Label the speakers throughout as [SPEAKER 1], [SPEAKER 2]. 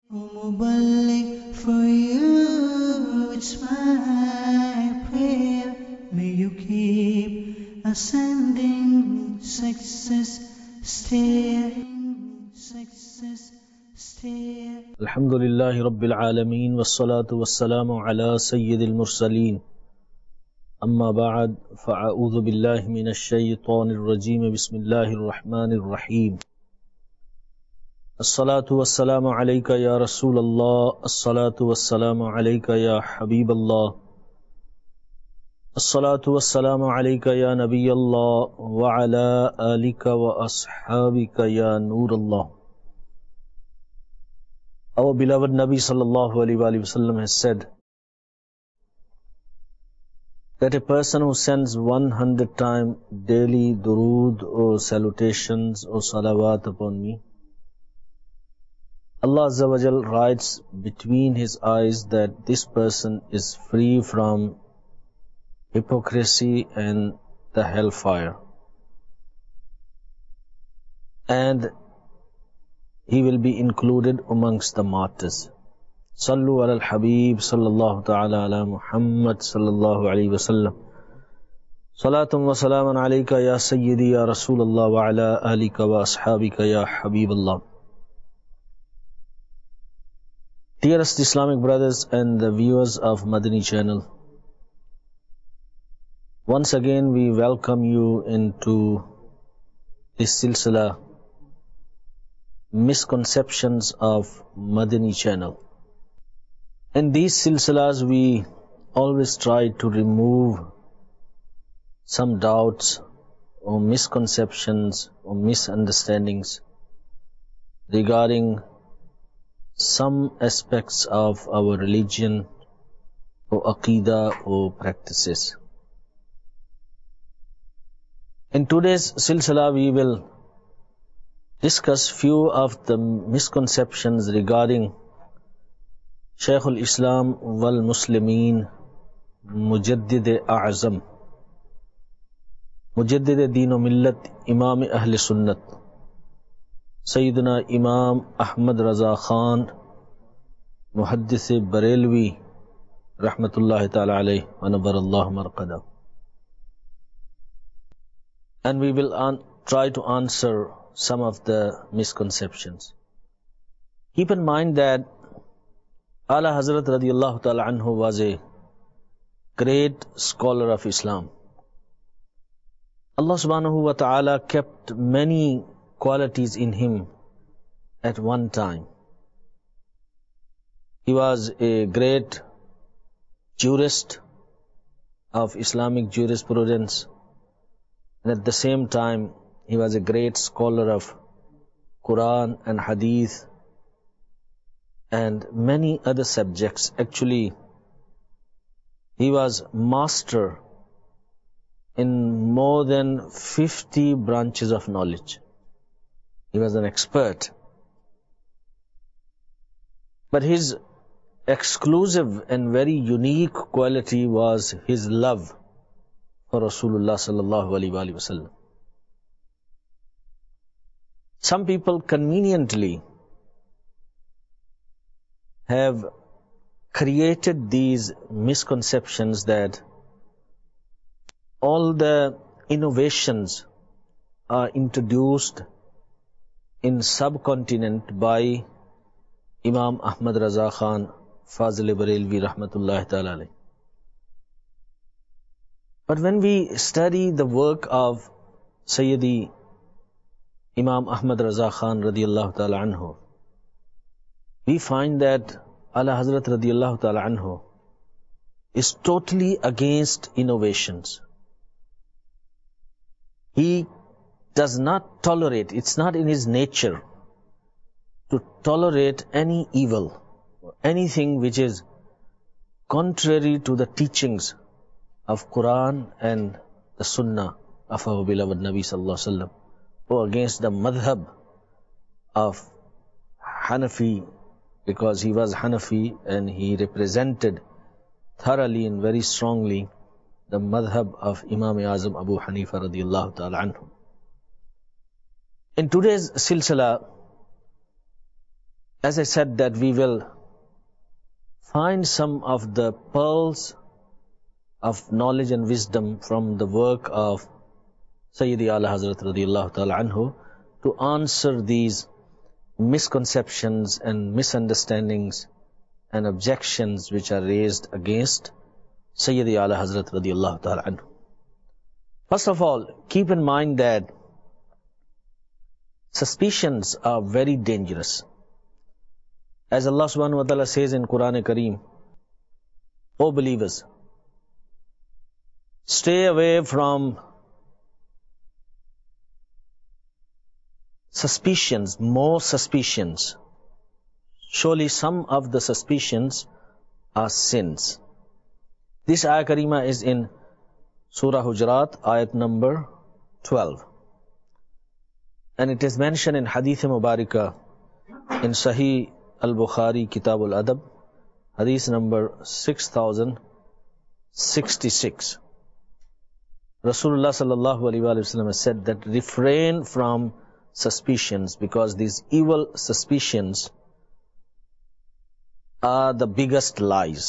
[SPEAKER 1] Mubarak for you, it's my prayer. May you keep ascending success stair.
[SPEAKER 2] الحمد لله رب العالمين والصلاة والسلام على سيد المرسلين أما بعد فأعوذ بالله من الشيطان الرجيم بسم الله الرحمن الرحيم الصلاة والسلام عليك يا رسول الله الصلاة والسلام عليك يا حبيب الله الصلاة والسلام عليك يا نبي الله وعلى آلك وأصحابك يا نور الله. Our beloved Nabi sallallahu alaihi wasallam has said that a person who sends 100 times daily durood or salutations or salawat upon me, Allah Azza wa Jal writes between his eyes that this person is free from hypocrisy and the hellfire, and he will be included amongst the martyrs. Sallu ala al-Habib sallallahu ta'ala ala Muhammad sallallahu alayhi wa sallam. Salatum wa salaman alayka ya Sayyidi ya Rasulullah wa ala alika wa ashabika ya Habiballah. Dearest Islamic brothers and the viewers of Madani channel, once again we welcome you into this silsila, Misconceptions of Madani channel. In these silsilas we always try to remove some doubts or misconceptions or misunderstandings regarding some aspects of our religion or aqeedah or practices. In today's silsila we will discuss few of the misconceptions regarding Shaykh al-Islam wal Muslimin Mujaddid A'zam, Mujaddid Deen o Millat, Imam Ahl Sunnat, Sayyidina Imam Ahmad Raza Khan, Muhaddith Barelvi, Rahmatullahi Ta'ala alayhi wa nabarallahu marqada. And we will try to answer some of the misconceptions. Keep in mind that Ala Hazrat radiyallahu ta'ala anhu was a great scholar of Islam. Allah subhanahu wa ta'ala kept many qualities in him at one time. He was a great jurist of Islamic jurisprudence, and at the same time he was a great scholar of Quran and Hadith and many other subjects. Actually, he was master in more than 50 branches of knowledge. He was an expert. But his exclusive and very unique quality was his love for Rasulullah sallallahu alaihi wasallam. Some people conveniently have created these misconceptions that all the innovations are introduced in subcontinent by Imam Ahmad Raza Khan Fazil Barelvi Rahmatullahi Ta'ala alayhi. But when we study the work of Sayyidi Imam Ahmad Raza Khan radiyallahu ta'ala anhu, we find that Ala Hazrat radiyallahu ta'ala anhu is totally against innovations. He does not tolerate, it's not in his nature to tolerate any evil, or anything which is contrary to the teachings of Quran and the Sunnah of our beloved Nabi sallallahu alaihi wasallam, or against the madhab of Hanafi, because he was Hanafi and he represented thoroughly and very strongly the madhab of Imam Azam Abu Hanifa radiyallahu ta'ala anhu. In today's silsila, as I said, that we will find some of the pearls of knowledge and wisdom from the work of Sayyidi Ala Hazrat radiyallahu ta'ala anhu to answer these misconceptions and misunderstandings and objections which are raised against Sayyidi Ala Hazrat radiyallahu ta'ala anhu. First of all, keep in mind that suspicions are very dangerous. As Allah subhanahu wa ta'ala says in Quran Kareem, O believers, stay away from suspicions, more suspicions. Surely some of the suspicions are sins. This ayah Karima is in Surah Hujurat, ayat number 12. And it is mentioned in Hadith Mubarakah in Sahih al-Bukhari, Kitab al-Adab, Hadith number 6066. Rasulullah sallallahu alaihi wasallam has said that refrain from suspicions, because these evil suspicions are the biggest lies.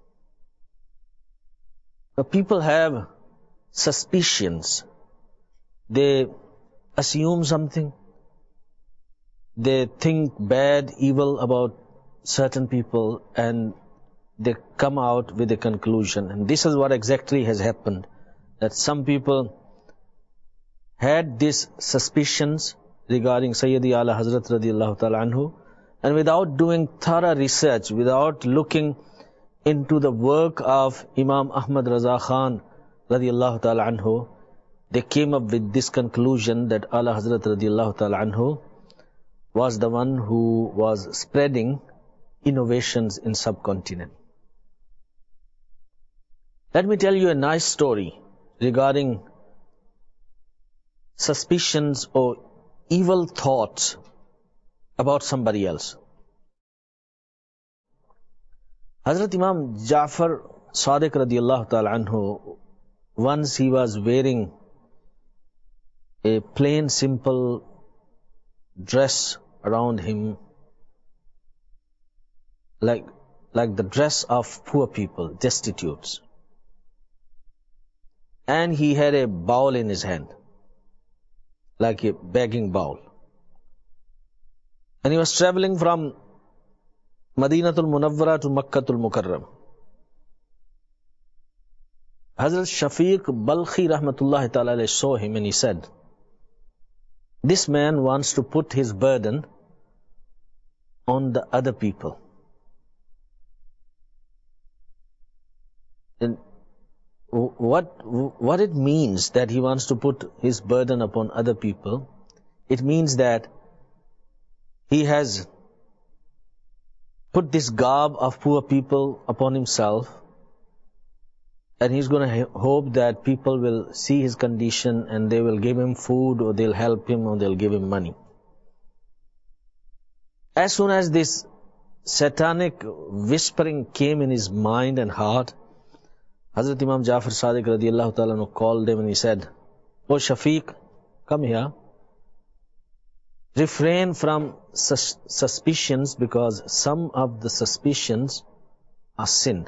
[SPEAKER 2] The people have suspicions. They assume something. They think bad, evil about certain people, and they come out with a conclusion. And this is what exactly has happened. That some people had these suspicions regarding Sayyidi Ala Hazrat radiyallahu ta'ala anhu, and without doing thorough research, without looking into the work of Imam Ahmad Raza Khan radiyallahu ta'ala anhu, they came up with this conclusion that Ala Hazrat radiyallahu ta'ala anhu was the one who was spreading innovations in subcontinent. Let me tell you a nice story regarding suspicions or evil thoughts about somebody else. Hazrat Imam Ja'far Sadiq radiyallahu ta'ala anhu, once he was wearing a plain simple dress around him, like the dress of poor people, destitutes. And he had a bowl in his hand, like a begging bowl. And he was traveling from Madinatul Munawwara to Makkatul Mukarram. Hazrat Shafiq Balkhi rahmatullahi ta'ala saw him and he said, this man wants to put his burden on the other people. And what it means that he wants to put his burden upon other people, it means that he has put this garb of poor people upon himself, and he's going to hope that people will see his condition and they will give him food, or they'll help him, or they'll give him money. As soon as this satanic whispering came in his mind and heart, Hazrat Imam Ja'far Sadiq radiyallahu ta'ala called him and he said, "O Shafiq, come here. Refrain from suspicions, because some of the suspicions are sin."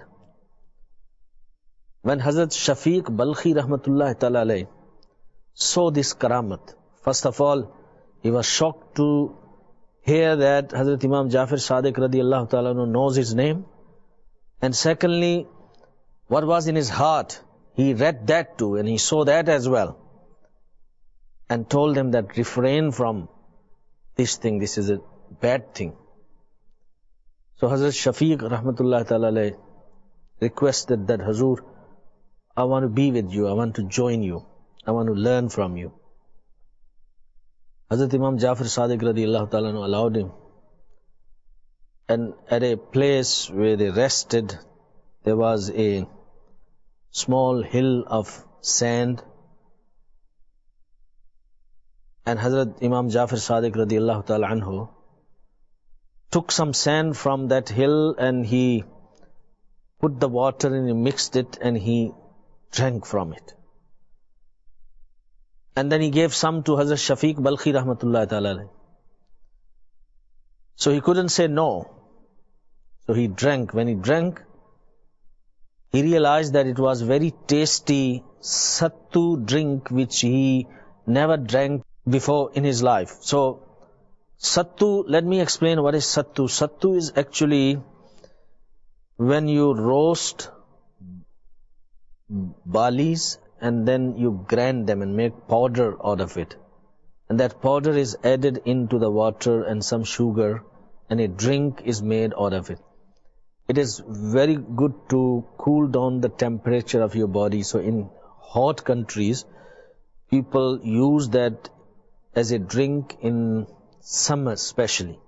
[SPEAKER 2] When Hazrat Shafiq Balkhi rahmatullahi ta'ala alayh saw this karamat, first of all, he was shocked to hear that Hazrat Imam Ja'far Sadiq radiyallahu ta'ala knows his name. And secondly, what was in his heart, he read that too, and he saw that as well, and told him that refrain from this thing, this is a bad thing. So Hazrat Shafiq rahmatullahi ta'ala alayh requested that, Hazur, I want to be with you, I want to join you, I want to learn from you. Hazrat Imam Ja'far Sadiq radiyallahu ta'ala allowed him. And at a place where they rested, there was a small hill of sand. And Hazrat Imam Ja'far Sadiq radiyallahu ta'ala anhu took some sand from that hill and he put the water and he mixed it and he drank from it. And then he gave some to Hazrat Shafiq Balkhi rahmatullahi ta'ala. So he couldn't say no. So he drank. When he drank, he realized that it was very tasty sattu drink which he never drank before in his life. So sattu, let me explain what is sattu. Sattu is actually when you roast barleys and then you grind them and make powder out of it. And that powder is added into the water and some sugar, and a drink is made out of it. It is very good to cool down the temperature of your body. So in hot countries, people use that as a drink in summer especially.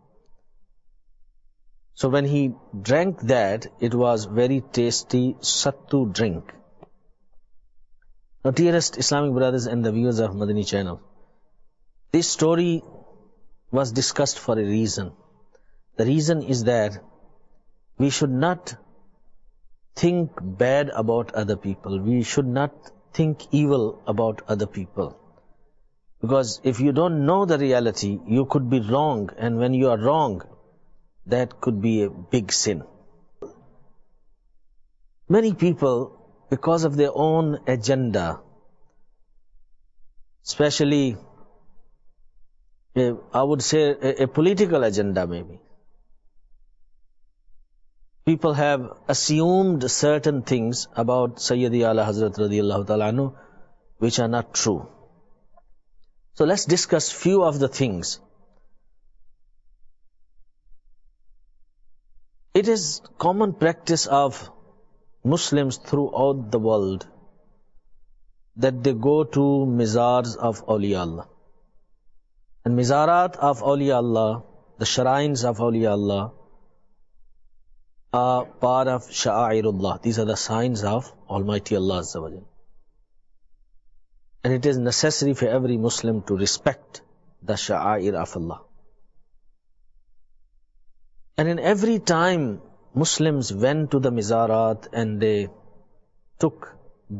[SPEAKER 2] So when he drank that, it was very tasty sattu drink. Now, dearest Islamic brothers and the viewers of Madani channel, this story was discussed for a reason. The reason is that we should not think bad about other people. We should not think evil about other people. Because if you don't know the reality, you could be wrong. And when you are wrong, that could be a big sin. Many people, because of their own agenda, especially, I would say, a political agenda maybe, people have assumed certain things about Sayyidi Ala Hazrat radiyallahu ta'ala anhu which are not true. So let's discuss few of the things. It is common practice of Muslims throughout the world that they go to mizars of awliya Allah. And mizarat of awliya Allah, the shrines of awliya Allah, are part of sha'airullah. These are the signs of Almighty Allah Azza wa Jal. And it is necessary for every Muslim to respect the sha'air of Allah. And in every time Muslims went to the mizarat and they took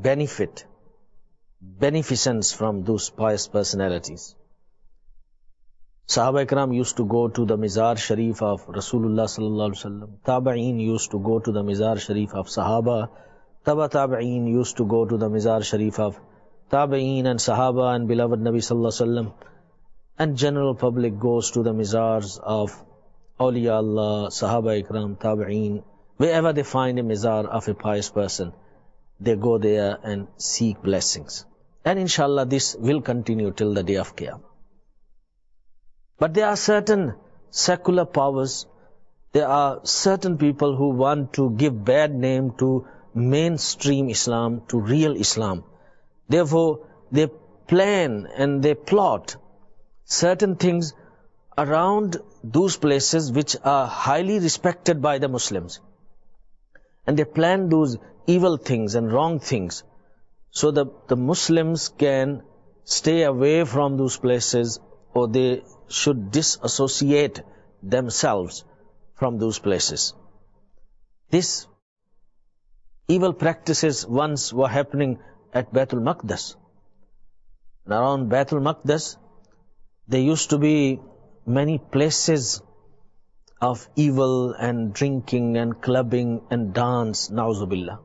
[SPEAKER 2] beneficence from those pious personalities. Sahaba Ikram used to go to the Mizar Sharif of Rasulullah sallallahu alaihi wasallam. Tabi'een used to go to the Mizar Sharif of Sahaba. Tabi'een used to go to the Mizar Sharif of Tabi'een and Sahaba and beloved Nabi sallallahu alaihi wasallam. And general public goes to the Mizars of Awliya Allah, Sahaba Ikram, Tabi'een. Wherever they find a Mizar of a pious person, they go there and seek blessings. And inshallah this will continue till the day of Qiyamah. But there are certain secular powers, there are certain people who want to give bad name to mainstream Islam, to real Islam. Therefore, they plan and they plot certain things around those places which are highly respected by the Muslims. And they plan those evil things and wrong things so that the Muslims can stay away from those places, or they should disassociate themselves from those places. These evil practices once were happening at Baitul Maqdis. And around Baitul Maqdis, there used to be many places of evil and drinking and clubbing and dance, na'uzubillah.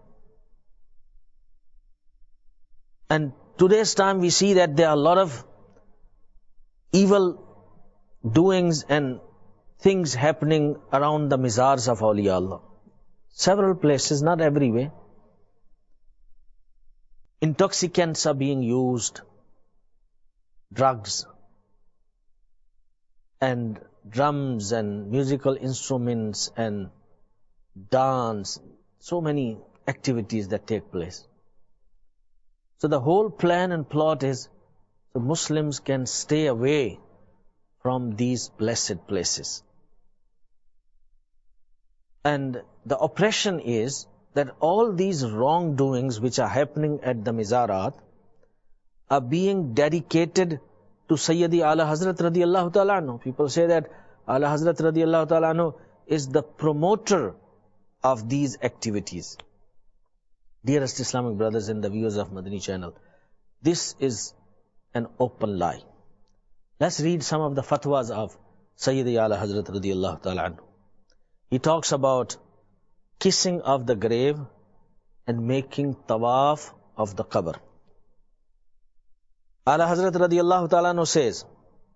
[SPEAKER 2] And today's time we see that there are a lot of evil doings and things happening around the mizars of awliya Allah. Several places, not everywhere. Intoxicants are being used, drugs, and drums and musical instruments and dance, so many activities that take place. So the whole plan and plot is the Muslims can stay away from these blessed places. And the oppression is that all these wrongdoings which are happening at the mizarat are being dedicated to Sayyidi Ala Hazrat radiyallahu ta'ala anhu. People say that Ala Hazrat radiyallahu ta'ala anhu is the promoter of these activities. Dearest Islamic brothers and the viewers of Madani channel, this is an open lie. Let's read some of the fatwas of Sayyidi Ala Hazrat radiyallahu ta'ala anhu. He talks about kissing of the grave and making tawaf of the qabr. Ala Hazrat radiyallahu ta'ala anhu says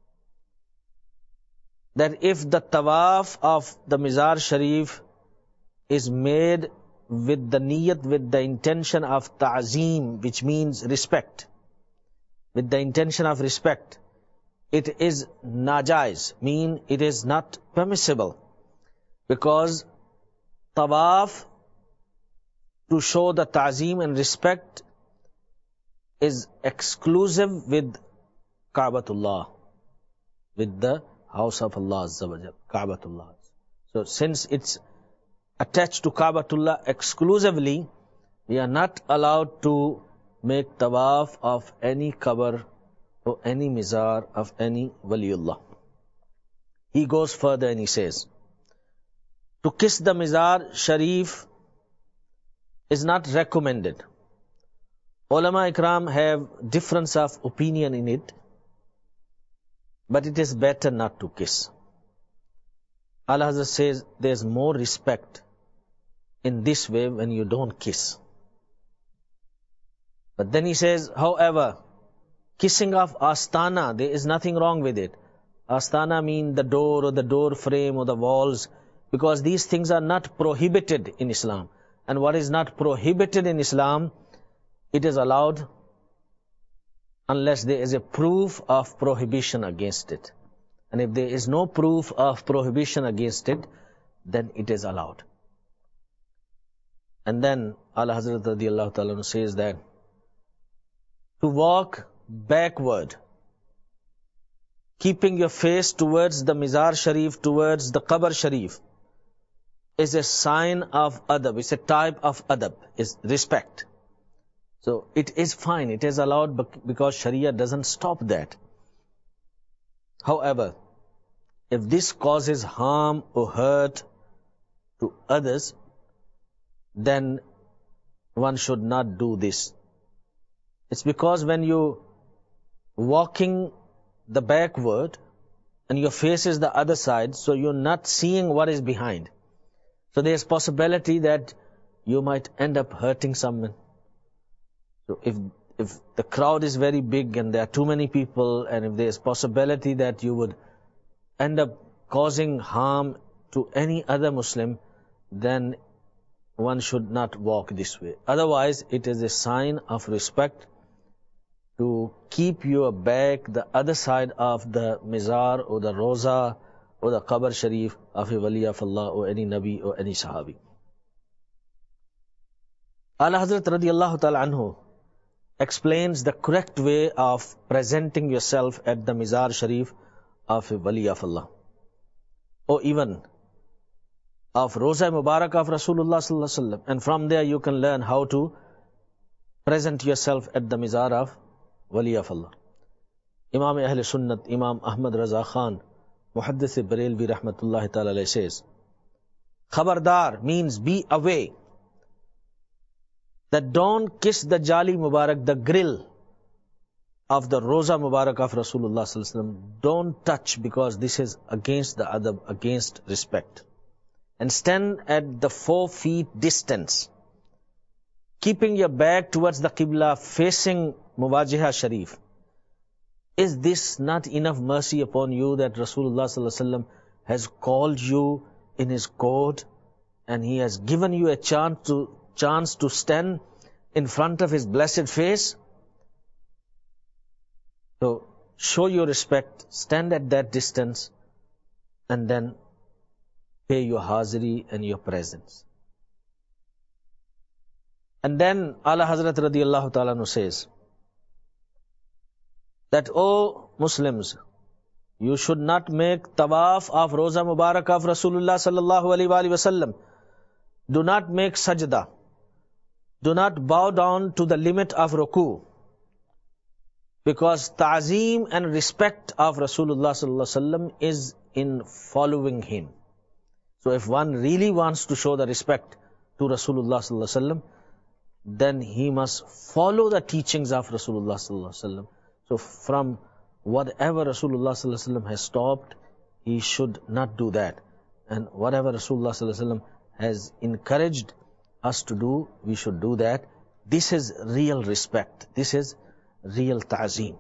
[SPEAKER 2] that if the tawaf of the Mizar Sharif is made with the niyat, with the intention of ta'zeem, which means respect, with the intention of respect, it is najaiz, mean it is not permissible, because tawaf to show the ta'zeem and respect is exclusive with Ka'batullah, with the house of Allah Azza wa Jal, Ka'batullah. So since it's attached to Ka'batullah exclusively, we are not allowed to make tawaf of any qabr or any mizar of any waliullah. He goes further and he says, to kiss the Mizar Sharif is not recommended. Ulama Ikram have difference of opinion in it, but it is better not to kiss. Allah Hazrat says there is more respect in this way when you don't kiss. But then he says, however, kissing of Astana, there is nothing wrong with it. Astana mean the door or the door frame or the walls, because these things are not prohibited in Islam. And what is not prohibited in Islam, it is allowed unless there is a proof of prohibition against it. And if there is no proof of prohibition against it, then it is allowed. And then Ala Hazrat radiyallahu ta'ala says that to walk backward, keeping your face towards the Mizar Sharif, towards the Qabr Sharif, is a sign of adab, it's a type of adab, is respect. So it is fine, it is allowed because Sharia doesn't stop that. However, if this causes harm or hurt to others, then one should not do this. It's because when you walking the backward and your face is the other side, so you're not seeing what is behind. So there's possibility that you might end up hurting someone. So if the crowd is very big and there are too many people, and if there's possibility that you would end up causing harm to any other Muslim, then one should not walk this way. Otherwise, it is a sign of respect to keep your back the other side of the Mizar or the Roza or the Qabr Sharif of a Wali of Allah or any Nabi or any Sahabi. Ala Hazrat radiyallahu ta'ala anhu explains the correct way of presenting yourself at the Mizar Sharif of a Wali of Allah, or even of Roza Mubarak of Rasulullah sallallahu alaihi wasallam. And from there you can learn how to present yourself at the Mizar of Wali of Allah. Imam Ahl Sunnat, Imam Ahmad Raza Khan, Muhaddith Barelvi Rahmatullahi Ta'ala alayhi says, Khabardar means be away, that don't kiss the Jali Mubarak, the grill of the Roza Mubarak of Rasulullah sallallahu alaihi wasallam. Don't touch, because this is against the adab, against respect. And stand at the 4 feet distance, keeping your back towards the Qibla, facing Muwajiha Sharif. Is this not enough mercy upon you that Rasulullah sallallahu alaihi wasallam has called you in his court, and he has given you a chance to stand in front of his blessed face? So show your respect, stand at that distance, and then pay your hazri and your presence. And then Ala Hazrat radiyallahu ta'ala anhu says that, O Muslims, you should not make tawaf of Roza Mubarak of Rasulullah sallallahu alaihi wasallam. Do not make sajda. Do not bow down to the limit of ruku, because ta'zeem and respect of Rasulullah sallallahu alaihi wasallam is in following him. So if one really wants to show the respect to Rasulullah sallallahu alaihi wasallam, then he must follow the teachings of Rasulullah sallallahu alaihi wasallam. So from whatever Rasulullah sallallahu alaihi wasallam has stopped, he should not do that. And whatever Rasulullah sallallahu alaihi wasallam has encouraged us to do, we should do that. This is real respect. This is real ta'zeem.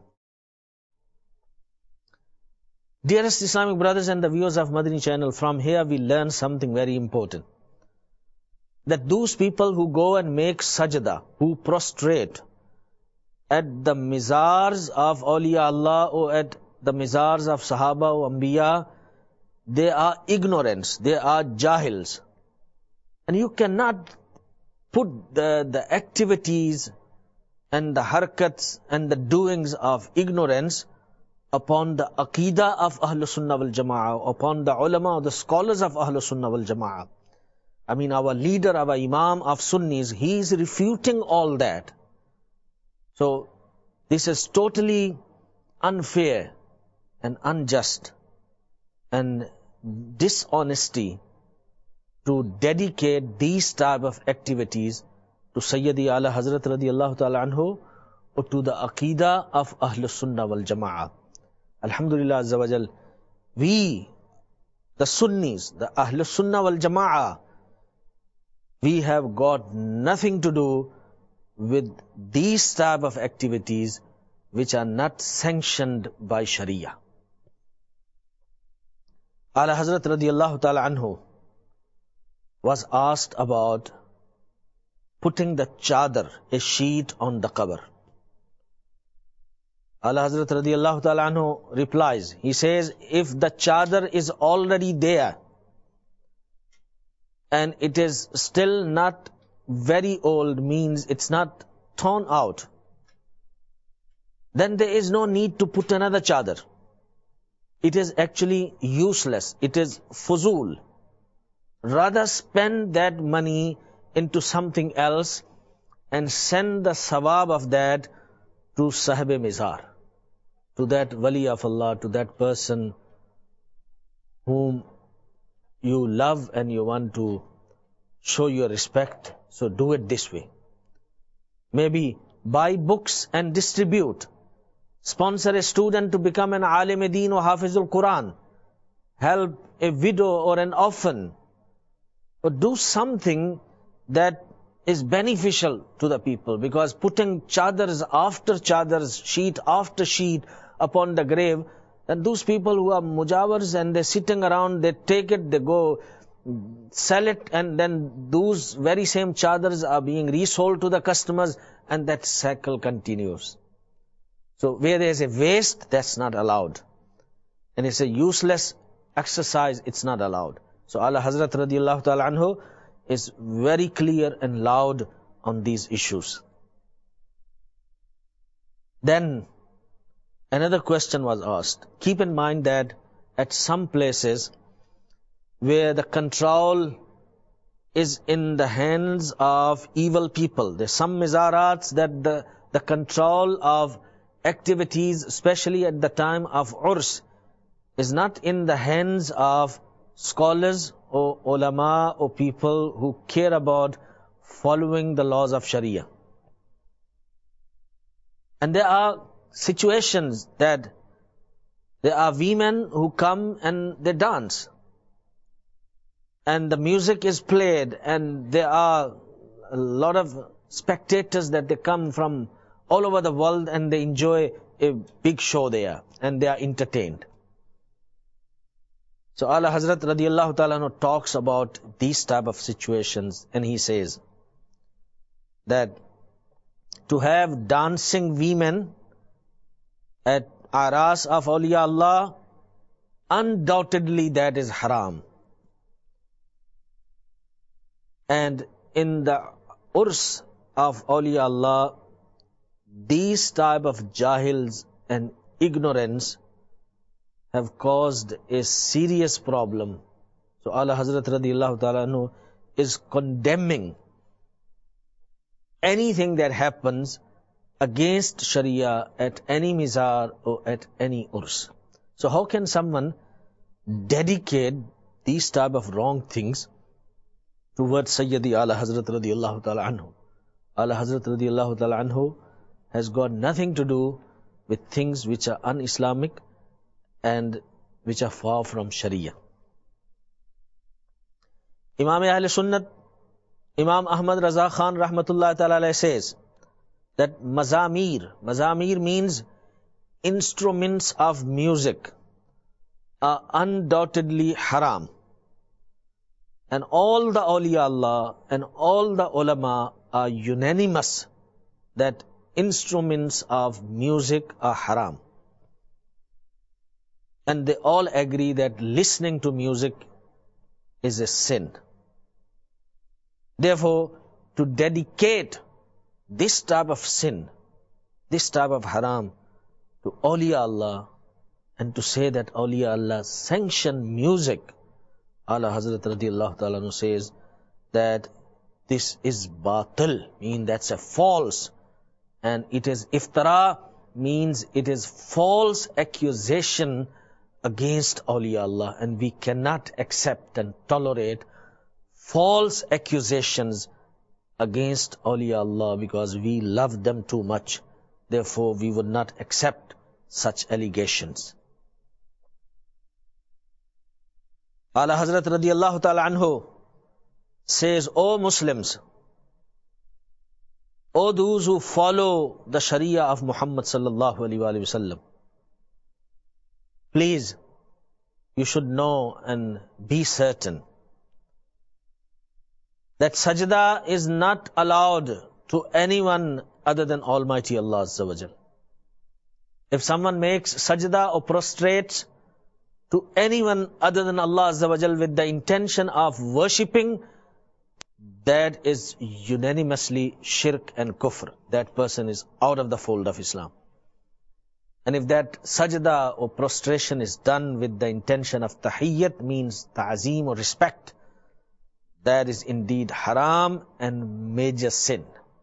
[SPEAKER 2] Dearest Islamic brothers and the viewers of Madani channel, from here we learn something very important. That those people who go and make sajda, who prostrate at the mizars of awliya Allah or at the mizars of Sahaba or Anbiya, they are ignorants, they are jahils. And you cannot put the activities and the harkats and the doings of ignorance upon the Aqidah of Ahlul Sunnah wal Jama'ah, upon the ulama or the scholars of Ahlul Sunnah wal Jama'ah. I mean, our leader, our Imam of Sunnis, he is refuting all that. So, this is totally unfair and unjust and dishonesty to dedicate these type of activities to Sayyidi Ala Hazrat radiyallahu ta'ala anhu or to the Aqidah of Ahlus Sunnah wal Jama'ah. Alhamdulillah Azza wa Jal, we, the Sunnis, the Ahlus Sunnah wal Jama'ah, we have got nothing to do with these type of activities which are not sanctioned by Sharia. Ala Hazrat radiyallahu ta'ala anhu was asked about putting the chadar, a sheet, on the qabr. Ala Hazrat radiyallahu ta'ala anhu replies, he says, if the chadar is already there and it is still not very old, means it's not torn out, then there is no need to put another chadar. It is actually useless. It is fuzul. Rather spend that money into something else and send the sawab of that to Sahib Mizar, to that wali of Allah, to that person whom you love and you want to show your respect. So do it this way. Maybe buy books and distribute. Sponsor a student to become an alim-e-deen or hafizul Quran. Help a widow or an orphan. Or do something that is beneficial to the people. Because putting chadars after chadars, sheet after sheet upon the grave, then those people who are mujawars and they're sitting around, they take it, they go sell it, and then those very same chadars are being resold to the customers, and that cycle continues. So where there is a waste, that's not allowed. And it's a useless exercise, it's not allowed. So Ala Hazrat radiyallahu ta'ala anhu is very clear and loud on these issues. Then another question was asked. Keep in mind that at some places where the control is in the hands of evil people, there's some mizarats that the control of activities, especially at the time of Urs, is not in the hands of scholars or ulama or people who care about following the laws of Sharia. And there are situations that there are women who come and they dance. And the music is played and there are a lot of spectators that they come from all over the world and they enjoy a big show there and they are entertained. So Ala Hazrat radiyallahu ta'ala talks about these type of situations, and he says that to have dancing women at aras of awliya Allah, undoubtedly that is haram. And in the urs of awliya Allah, these type of jahils and ignorance have caused a serious problem. So Ala Hazrat radiyallahu ta'ala anhu is condemning anything that happens against Sharia at any mizar or at any urs. So how can someone dedicate these type of wrong things towards Sayyidi Ala Hazrat radiyallahu ta'ala anhu? Ala Hazrat radiyallahu ta'ala anhu has got nothing to do with things which are un-Islamic and which are far from Sharia. Imam Ahl Sunnat, Imam Ahmad Raza Khan Rahmatullah Ta'ala says that mazamir means instruments of music, are undoubtedly haram. And all the awliya Allah and all the ulama are unanimous that instruments of music are haram. And they all agree that listening to music is a sin. Therefore, to dedicate this type of sin, this type of haram to awliya Allah, and to say that awliya Allah sanction music, Ala Hazrat radiyallahu ta'ala anhu says that this is batil, mean that's a false, and it is iftara, means it is false accusation against awliya Allah, and we cannot accept and tolerate false accusations against awliya Allah because we love them too much. Therefore, we would not accept such allegations. Ala Hazrat radiyallahu ta'ala anhu says, O Muslims, O those who follow the Sharia of Muhammad sallallahu alaihi wasallam, please, you should know and be certain that sajda is not allowed to anyone other than Almighty Allah Azza wa Jal. If someone makes sajda or prostrates to anyone other than Allah Azza wa Jal with the intention of worshipping, that is unanimously shirk and kufr. That person is out of the fold of Islam. And if that sajda or prostration is done with the intention of tahiyyat, means ta'zeem or respect, that is indeed haram and major sin.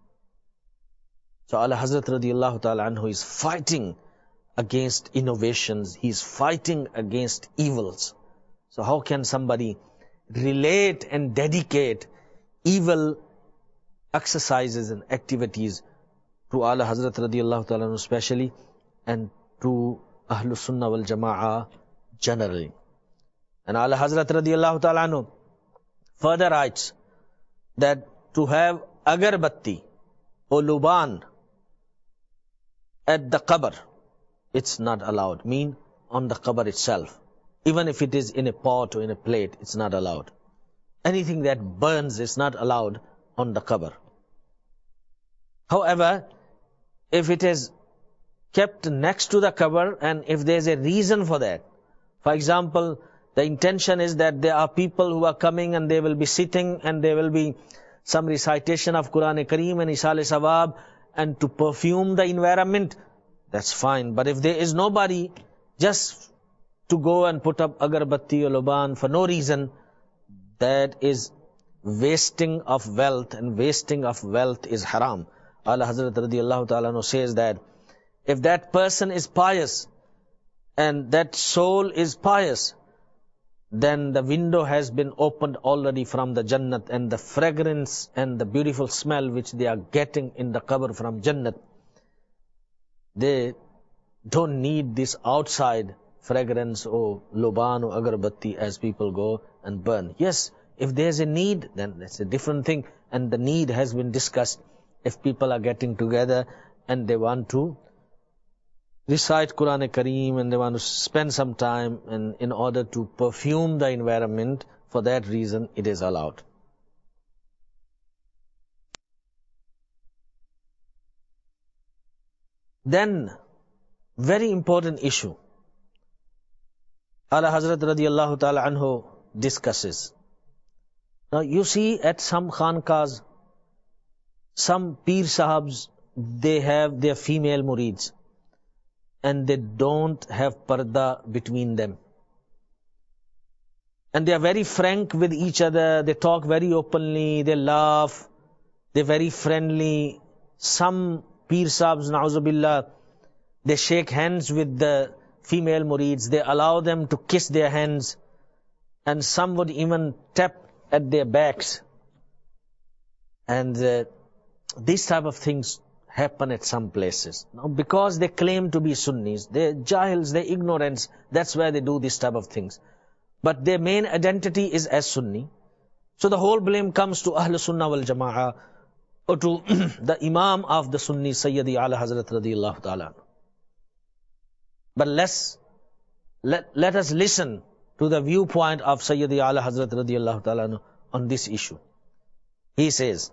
[SPEAKER 2] So Ala Hazrat radiyallahu ta'ala anhu is fighting against innovations. He is fighting against evils. So how can somebody relate and dedicate evil exercises and activities to Ala Hazrat radiyallahu ta'ala anhu especially, and to Ahlus Sunnah wal Jama'ah generally? And Ala Hazrat radiyallahu ta'ala anhu further writes that to have agarbatti or luban at the qabr, it's not allowed. Mean on the qabr itself. Even if it is in a pot or in a plate, it's not allowed. Anything that burns is not allowed on the qabr. However, if it is kept next to the qabr, and if there is a reason for that, for example, the intention is that there are people who are coming and they will be sitting and there will be some recitation of Quran-e-Kareem and Ishal-e-Sawab, and to perfume the environment, that's fine. But if there is nobody, just to go and put up agarbatti or luban for no reason, that is wasting of wealth, and wasting of wealth is haram. Ala Hazrat radiyallahu ta'ala anhu says that if that person is pious and that soul is pious, then the window has been opened already from the Jannat, and the fragrance and the beautiful smell which they are getting in the qabr from Jannat, they don't need this outside fragrance or luban or agarbatti as people go and burn. Yes, if there's a need, then that's a different thing, and the need has been discussed. If people are getting together and they want to recite Quran-e-Kareem and they want to spend some time, and in order to perfume the environment, for that reason it is allowed. Then, very important issue, Ala Hazrat radiyallahu ta'ala anhu discusses. Now you see at some khanqahs, some Peer Sahibs, they have their female murids, and they don't have parda between them. And they are very frank with each other, they talk very openly, they laugh, they're very friendly. Some Peer Sahibs, na'uzubillah, they shake hands with the female murids, they allow them to kiss their hands, and some would even tap at their backs. And these type of things happen at some places. Now, because they claim to be Sunnis, they're jahils, they're ignorance, that's why they do this type of things. But their main identity is as Sunni. So the whole blame comes to Ahl Sunnah wal Jama'ah, or to the Imam of the Sunni, Sayyidi Ala Hazrat radiyallahu ta'ala. But let us listen to the viewpoint of Sayyidi Ala Hazrat radiyallahu ta'ala on this issue. He says,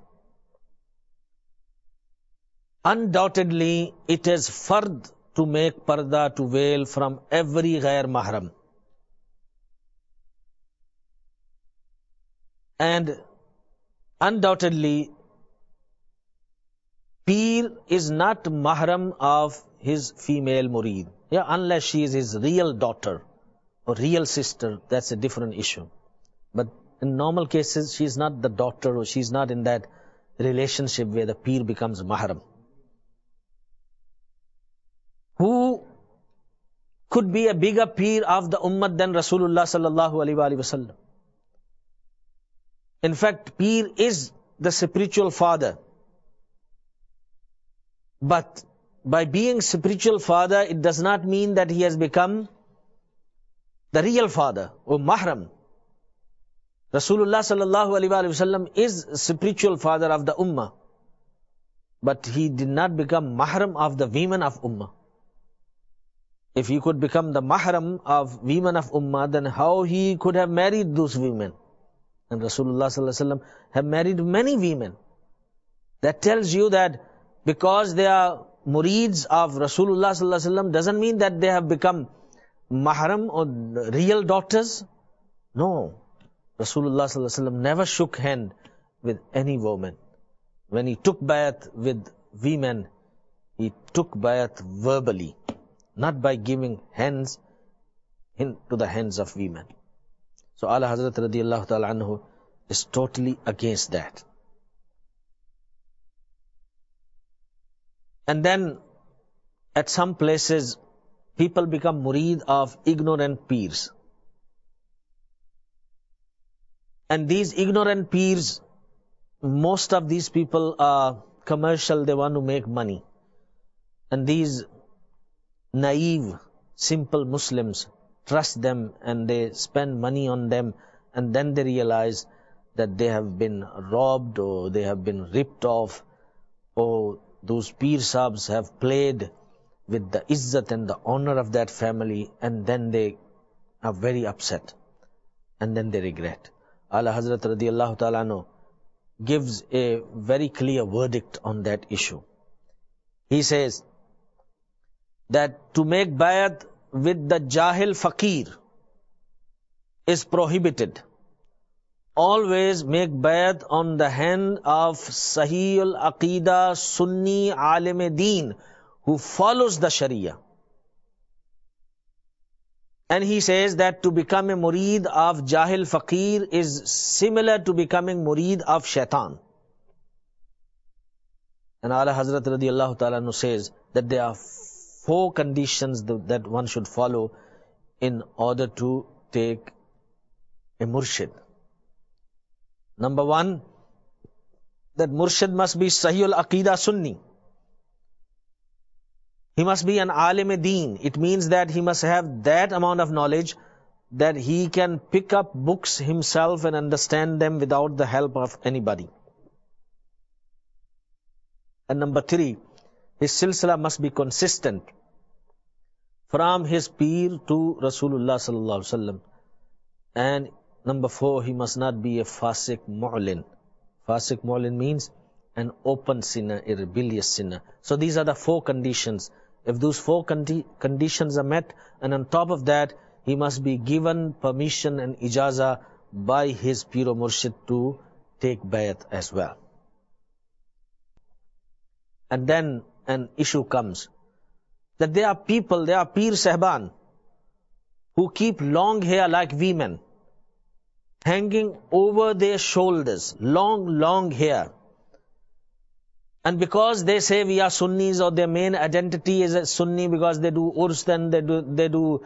[SPEAKER 2] undoubtedly, it is fard to make parda, to veil from every ghair mahram. And undoubtedly, Peer is not mahram of his female murid. Yeah, unless she is his real daughter or real sister, that's a different issue. But in normal cases, she is not the daughter, or she is not in that relationship where the Peer becomes mahram. Who could be a bigger Peer of the ummah than Rasulullah sallallahu alaihi wasallam? In fact, Peer is the spiritual father. But by being spiritual father, it does not mean that he has become the real father or mahram. Rasulullah sallallahu alaihi wasallam is spiritual father of the ummah. But he did not become mahram of the women of ummah. If he could become the mahram of women of ummah, then how he could have married those women? And Rasulullah sallallahu alaihi wasallam have married many women. That tells you that because they are murids of Rasulullah sallallahu alaihi wasallam doesn't mean that they have become mahram or real daughters. No. Rasulullah sallallahu alaihi wasallam never shook hand with any woman. When he took bayat with women, he took bayat verbally, not by giving hands into the hands of women. So Ala Hazrat radiyallahu ta'ala anhu is totally against that. And then at some places, people become murid of ignorant peers. And these ignorant peers, most of these people are commercial, they want to make money. And these naive, simple Muslims trust them and they spend money on them, and then they realize that they have been robbed or they have been ripped off, or those Peer Sahibs have played with the izzat and the honor of that family, and then they are very upset. And then they regret. Ala Hazrat radiyallahu ta'ala anhu gives a very clear verdict on that issue. He says that to make bayat with the jahil faqir is prohibited. Always make bayat on the hand of Sahih al-Aqidah Sunni Alim Deen who follows the Sharia. And he says that to become a murid of Jahil Faqir is similar to becoming murid of Shaitan. And Ala Hazrat radiyallahu ta'ala says that there are 4 conditions that one should follow in order to take a murshid. Number 1, that murshid must be Sahih al-Aqidah Sunni. He must be an alim deen. It means that he must have that amount of knowledge that he can pick up books himself and understand them without the help of anybody. And number 3, his silsila must be consistent from his peer to Rasulullah sallallahu alaihi wasallam. And number 4, he must not be a fasik mu'lin. Fasik mu'lin means an open sinner, a rebellious sinner. So these are the 4 conditions. If those 4 conditions are met, and on top of that, he must be given permission and ijazah by his Pir o Murshid to take bayat as well. And then an issue comes that there are people, there are Pir Sahban who keep long hair like women, hanging over their shoulders, long hair. And because they say we are Sunnis, or their main identity is a Sunni because they do Urs, then they do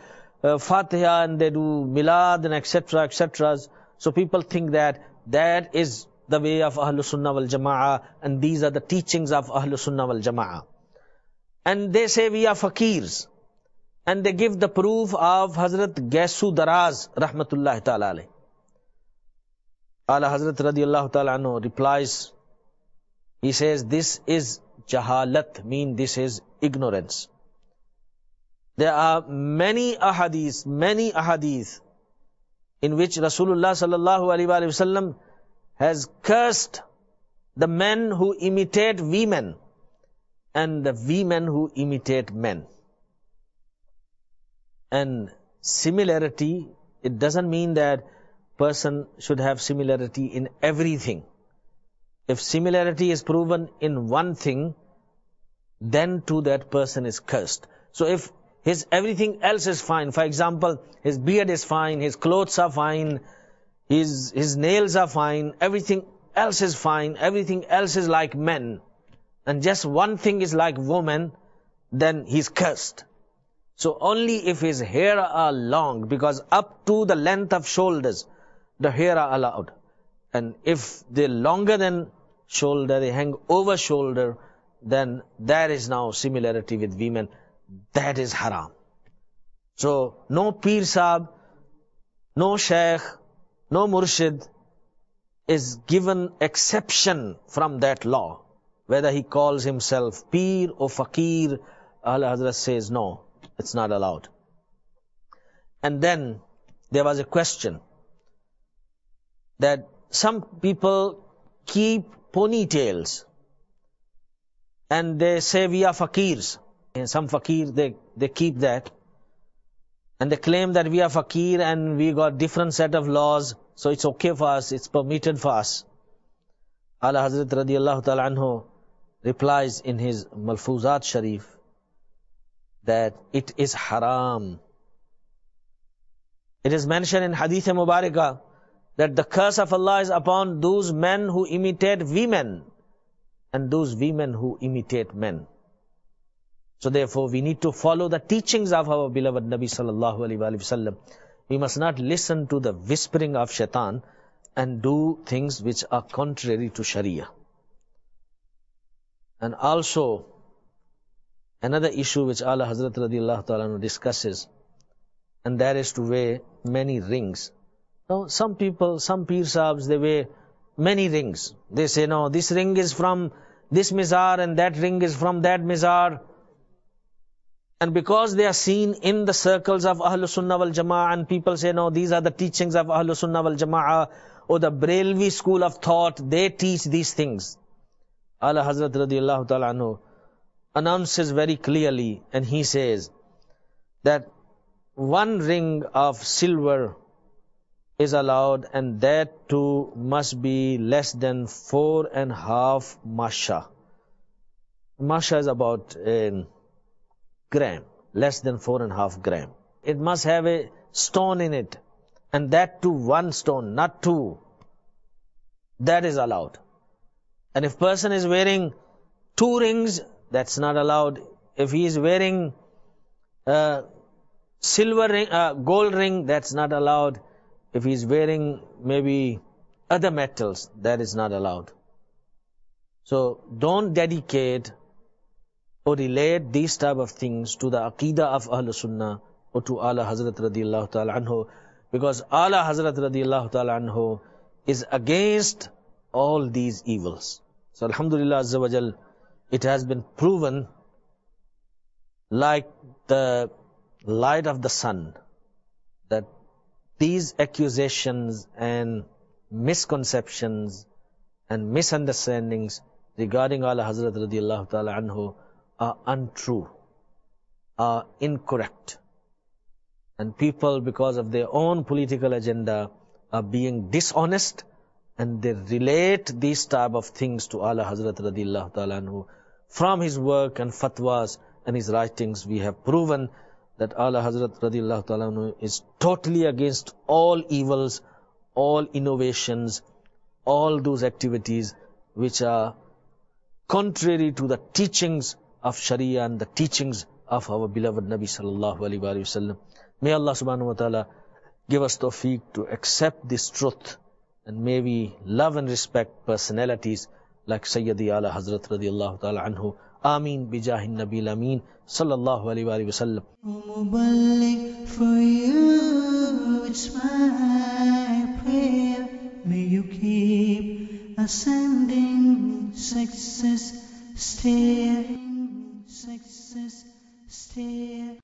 [SPEAKER 2] Fatiha and they do Milad and etc. So people think that is the way of Ahlul Sunnah wal Jama'ah, and these are the teachings of Ahlul Sunnah wal Jama'ah. And they say we are faqirs. And they give the proof of Hazrat Gaisu Daraz, rahmatullahi ta'ala alayh. Ala Hazrat radiyallahu ta'ala anhu replies, he says, this is jahalat, mean this is ignorance. There are many ahadith in which Rasulullah sallallahu alaihi wasallam has cursed the men who imitate women and the women who imitate men. And similarity, it doesn't mean that person should have similarity in everything. If similarity is proven in one thing, then too that person is cursed. So if his everything else is fine, for example, his beard is fine, his clothes are fine, his nails are fine, everything else is fine, everything else is like men, and just one thing is like woman, then he's cursed. So only if his hair are long, because up to the length of shoulders, the hair are allowed. And if they're longer than shoulder, they hang over shoulder, then there is now similarity with women. That is haram. So no Peer Sahib, no Shaykh, no Murshid is given exception from that law. Whether he calls himself Peer or Fakir, Ala Hazrat says no, it's not allowed. And then there was a question that some people keep ponytails and they say we are fakirs. And some fakir, they keep that. And they claim that we are fakir and we got different set of laws, so it's okay for us, it's permitted for us. Ala Hazrat radiyallahu ta'ala anhu replies in his Malfuzat Sharif that it is haram. It is mentioned in Hadith Mubarakah that the curse of Allah is upon those men who imitate women and those women who imitate men. So therefore we need to follow the teachings of our beloved Nabi sallallahu alaihi wasallam. We must not listen to the whispering of shaitan and do things which are contrary to Sharia. And also another issue which Ala Hazrat radiyallahu ta'ala discusses, and that is to wear many rings. Now some people, some Peer Sahibs, they wear many rings. They say, no, this ring is from this mizar and that ring is from that mizar. And because they are seen in the circles of Ahlul Sunnah wal Jama'ah, and people say, no, these are the teachings of Ahlul Sunnah wal Jama'ah, or the Brailwi school of thought, they teach these things. Ala Hazrat radiyallahu ta'ala anhu announces very clearly, and he says that one ring of silver is allowed, and that too must be less than 4.5 masha. Masha is about gram, less than 4.5 gram. It must have a stone in it, and that too one stone, not two. That is allowed. And if person is wearing 2 rings, that's not allowed. If he is wearing silver ring, gold ring, that's not allowed. If he is wearing maybe other metals, that is not allowed. So don't dedicate or relate these type of things to the Aqidah of Ahlul Sunnah or to Ala Hazrat radiyallahu ta'ala anhu, because Ala Hazrat radiyallahu ta'ala anhu is against all these evils. So Alhamdulillah Azza wa Jal, it has been proven like the light of the sun that these accusations and misconceptions and misunderstandings regarding Ala Hazrat radiyallahu ta'ala anhu are untrue, are incorrect. And people, because of their own political agenda, are being dishonest, and they relate these type of things to Ala Hazrat radiyallahu ta'ala anhu. From his work and fatwas and his writings, we have proven that Ala Hazrat radiyallahu ta'ala anhu is totally against all evils, all innovations, all those activities which are contrary to the teachings of Sharia and the teachings of our beloved Nabi sallallahu alaihi wasallam. May Allah subhanahu wa ta'ala give us tawfiq to accept this truth And may we love and respect personalities like Sayyidi Ala Hazrat radiyallahu ta'ala anhu. Ameen bijahin Nabil Ameen sallallahu alayhi wa sallam.
[SPEAKER 1] Muballigh, for you it's my prayer. May you keep ascending success stair.